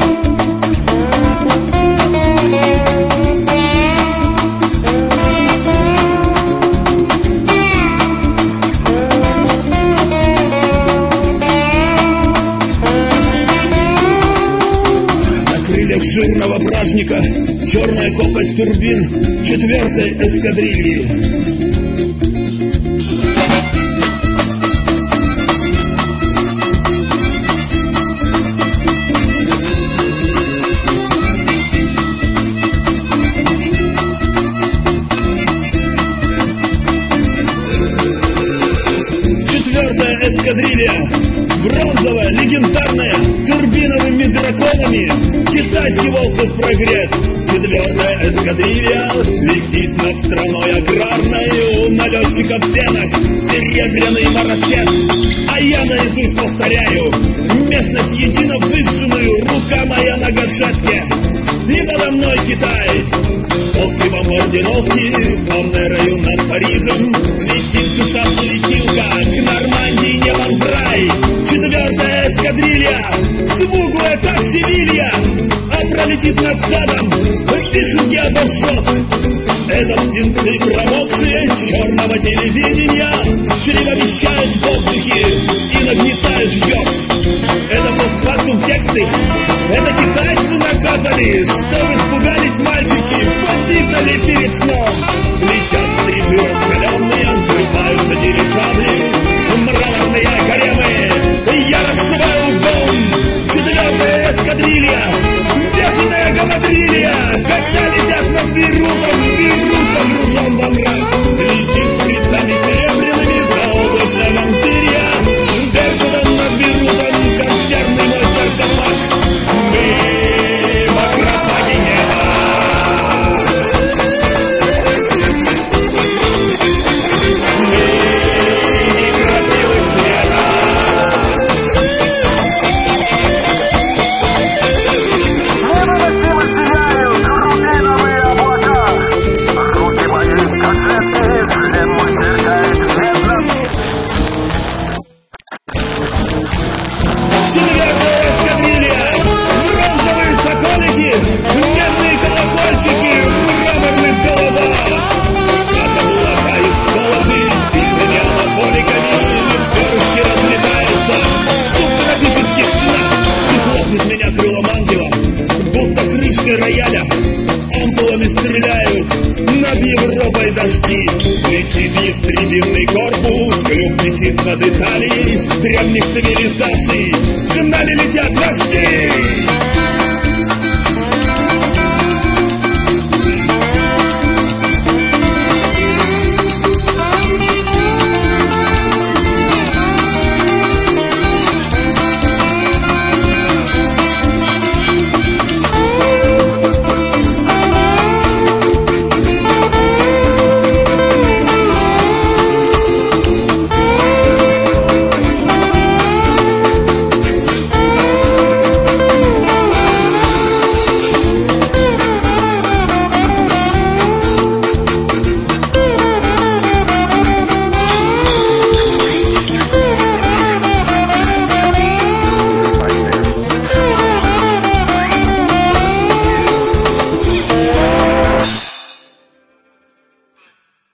Жирного бражника, черная копоть турбин 4-й эскадрильи. Четвертая эскадрилья, бронзовая, легендарная, турбиновыми драконами. Китайский воздух прогрет. 4-я эскадрилья летит над страной аграрной. На летчиков стенок серебряный марафет. А я наизусть повторяю местность едино выжженную. Рука моя на гашетке, и подо мной Китай. После бомбардировки фанерою над Парижем летит душа светилка к Нормандии, небом в рай. 4-я эскадрилья, смуглая как Севилья, а пролетит над садом вишенки обожжет. Это птенцы промокшие черного телевидения, чревовещают в воздухе и нагнетают йод. Это постфактум тексты, это китайцы накатали, чтобы испугались мальчики, подписали перед сном. Летят стрижи раскаленные, взрываются дирижабли, мраморные гаремы, я расшиваю дом. 4-я эскадрилья, бешеная гамадрилья, когда летят над Бейрутом, Бейрут погружен во мрак. Летит шприцами серебряными заоблачная вампирия, Беркутом над Бейрутом консервный мой саркофаг. Мы в акропаге неба. Мы не крапивы света. Медные колокольчики, мраморных голова. От облака и сколоты сильными анаболиками лишь перышки разлетаются в субтропических снах. И хлопнет меня крылом ангела, будто крышкой рояля. Ампулами стреляют, над Европой дожди. Летит ястребиный корпус, клюв висит над Италией древних цивилизаций. За нами летят вожди.